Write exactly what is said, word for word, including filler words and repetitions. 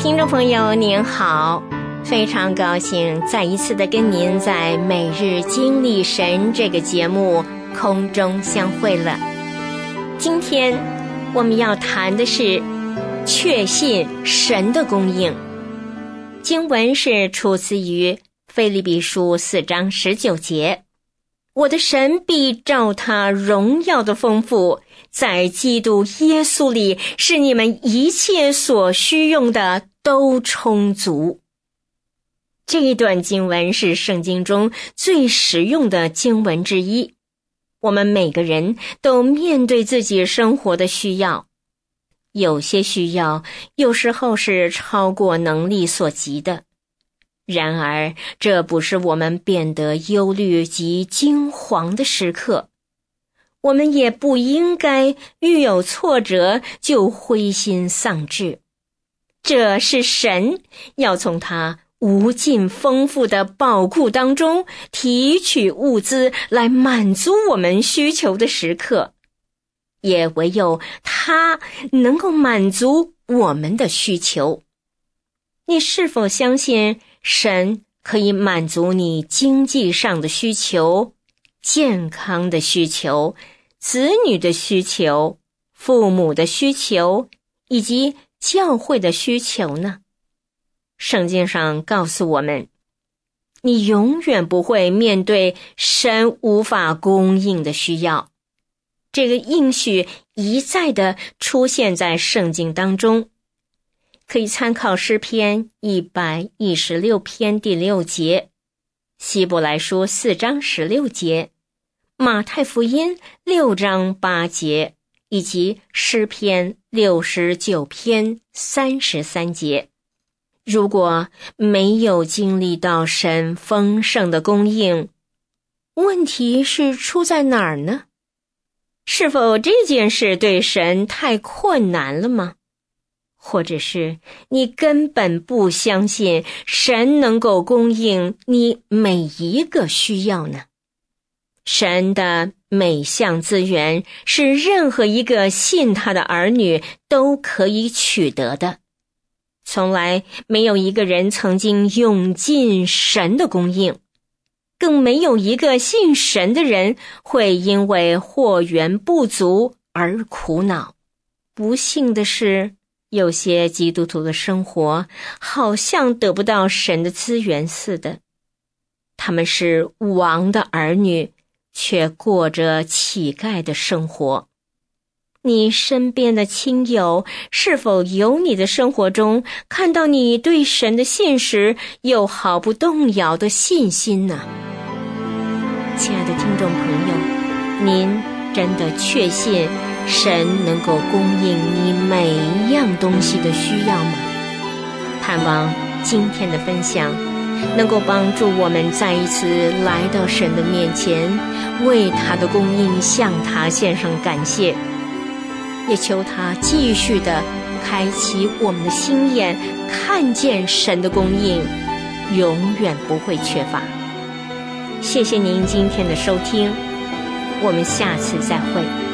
听众朋友您好，非常高兴再一次的跟您在每日经历神这个节目空中相会了。今天我们要谈的是确信神的供应。经文是出自于腓立比书四章十九节，我的神必照他荣耀的丰富，在基督耶稣里，使你们一切所需用的都充足。这一段经文是圣经中最实用的经文之一。我们每个人都面对自己生活的需要，有些需要有时候是超过能力所及的。然而，这不是我们变得忧虑及惊惶的时刻。我们也不应该遇有挫折就灰心丧志。这是神要从他无尽丰富的宝库当中提取物资来满足我们需求的时刻，也唯有他能够满足我们的需求。你是否相信神可以满足你经济上的需求、健康的需求、子女的需求、父母的需求以及教会的需求呢？圣经上告诉我们，你永远不会面对神无法供应的需要。这个应许一再地出现在圣经当中，可以参考诗篇一百一十六篇第六节，希伯来书四章十六节，马太福音六章八节，以及诗篇六十九篇三十三节。如果没有经历到神丰盛的供应，问题是出在哪儿呢？是否这件事对神太困难了吗？或者是你根本不相信神能够供应你每一个需要呢？神的每项资源是任何一个信他的儿女都可以取得的。从来没有一个人曾经用尽神的供应，更没有一个信神的人会因为货源不足而苦恼。不幸的是，有些基督徒的生活好像得不到神的资源似的。他们是王的儿女，却过着乞丐的生活。你身边的亲友是否有你的生活中看到你对神的信实又毫不动摇的信心呢？亲爱的听众朋友，您真的确信神能够供应你每一样东西的需要吗？盼望今天的分享能够帮助我们再一次来到神的面前，为他的供应向他献上感谢，也求他继续的开启我们的心眼，看见神的供应永远不会缺乏。谢谢您今天的收听，我们下次再会。